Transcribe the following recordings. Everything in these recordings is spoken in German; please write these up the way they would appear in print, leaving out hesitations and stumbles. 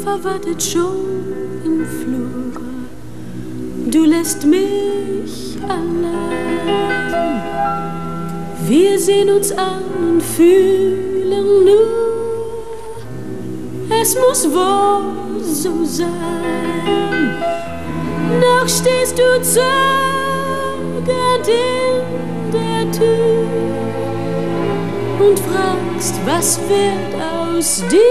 verwattet schon im Flur. Du lässt mich allein. Wir sehen uns an und fühlen nur, es muss wohl so sein. Noch stehst du zögernd in der Tür und fragst, was wird aus dir?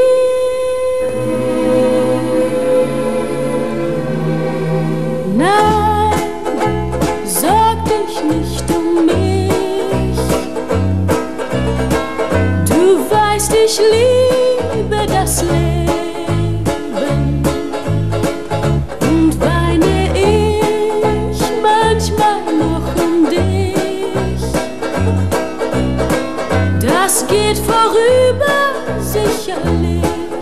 Nein, sorg dich nicht um mich. Du weißt, ich liebe das Leben und weine ich manchmal noch um dich. Das geht vorüber, sicherlich.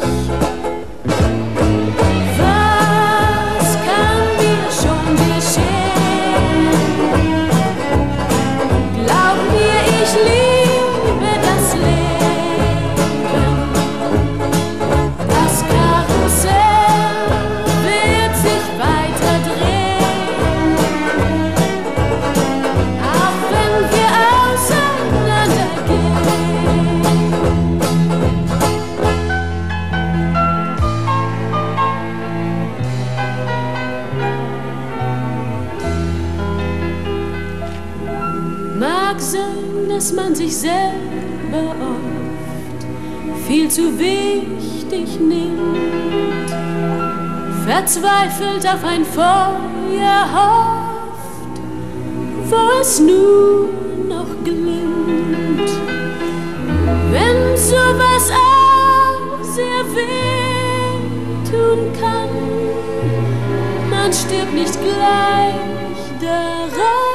Mag sein, dass man sich selber oft viel zu wichtig nimmt, verzweifelt auf ein Feuer hofft, wo es nur noch glimmt. Wenn sowas auch sehr weh tun kann, man stirbt nicht gleich daran.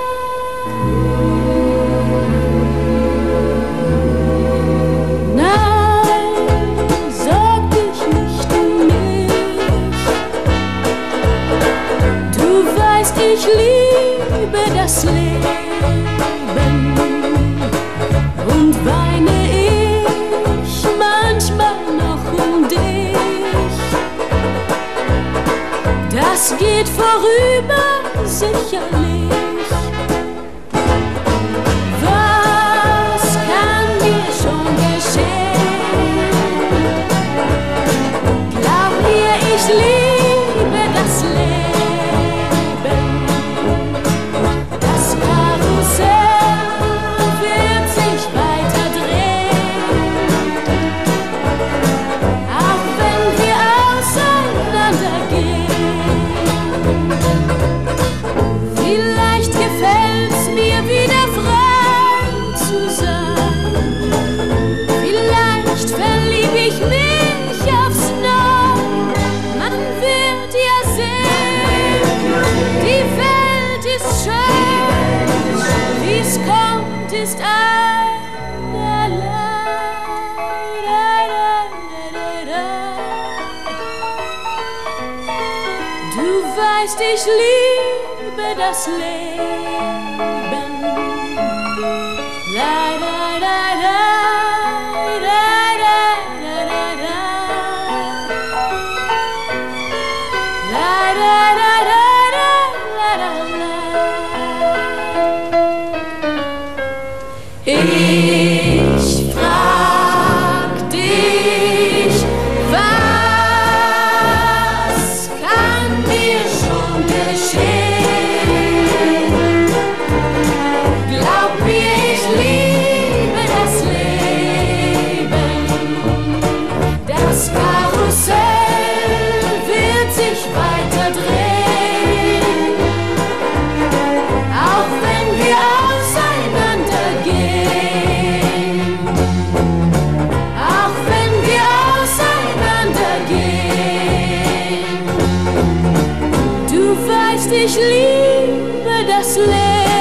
Ich liebe das Leben und weine ich manchmal noch um dich. Das geht vorüber, sicherlich. Was kann dir schon geschehen? Glaub mir, ich liebe das Leben. Ist einerlei. Du weißt, ich liebe das Leben. La, la, la, la, la, la, la, la. La, la, la, la, la, la, la. Ich frag dich, was kann dir schon geschehen? Glaub mir, ich liebe das Leben. Das Karussell wird sich weiter drehen, auch wenn wir auseinandergehen. Ich liebe das Leben.